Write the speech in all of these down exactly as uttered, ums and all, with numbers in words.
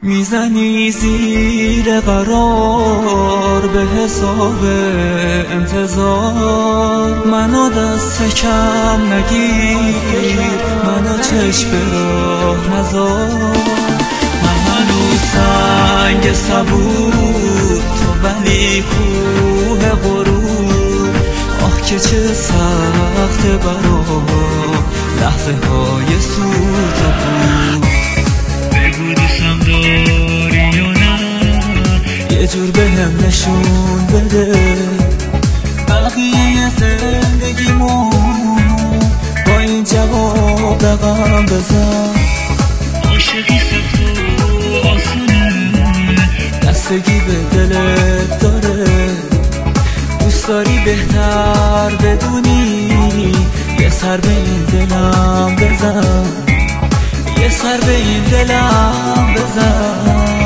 میزنی زیر قرار به حساب انتظار، منو دست کم نگیر، منو چشم به راه نذار. من هنوز سنگ صبور، تو ولی کوه غرور. آه که چه سخت برا لحظه های سوت و بود. بگو دوستم داری یا نه، یه جور به هم نشون بده بقیه زندگیمون. با این جواب رقم بزن، عاشقی سخت و آسونه، دستگی به دلت داره. دوست داری بهتر بدونی، یه سر به این دلم بزن، یه سر به این دلم بزن.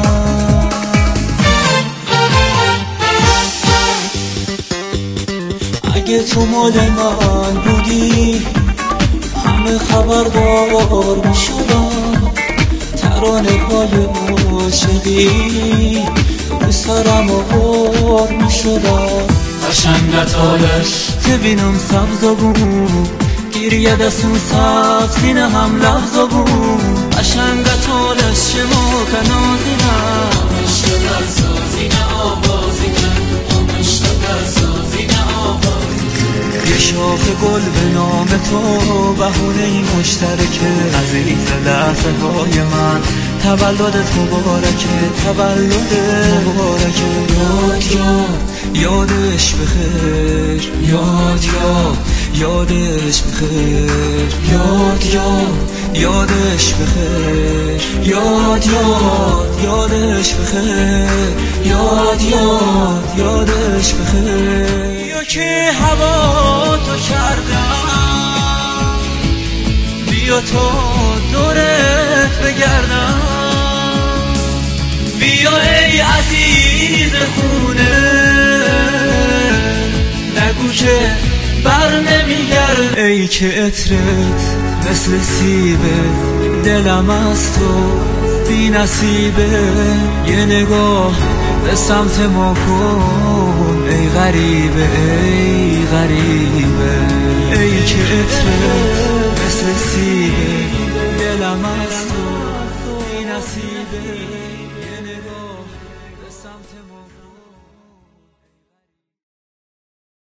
اگه تو مال من بودی همه خبردار می شدم. ترانه های عاشقی رو سرم آوار می شدم. قشنگت حالش تبینم سبزا بود، گریه دستون سبز سینه هم لحظا بود. قشنگت حالش شما کنازینم، همشتا در سازینه آوازینه، همشتا در سازینه آوازینه. یه شاخ گل به نام تو بهونه این مشترکه، عزیز لحظه های من تولدت مبارکه، تولدت مبارکه. یاد یاد یادش بخیر، یاد یاد یادش بخیر، یاد یاد یادش بخیر، یاد یاد یادش بخیر، یاد یاد یادش بخیر. یا که هوا تو کردم، بیا تا دورت بگردم. بیا ای عزیز خونه، نگو که بر نمیگرد. ای که عطرت مثل سیبه، دلم از تو بی نصیبه. یه نگاه به سمت ما کن ای غریبه، ای غریبه. ای که عطرت مثل سیبه، دلم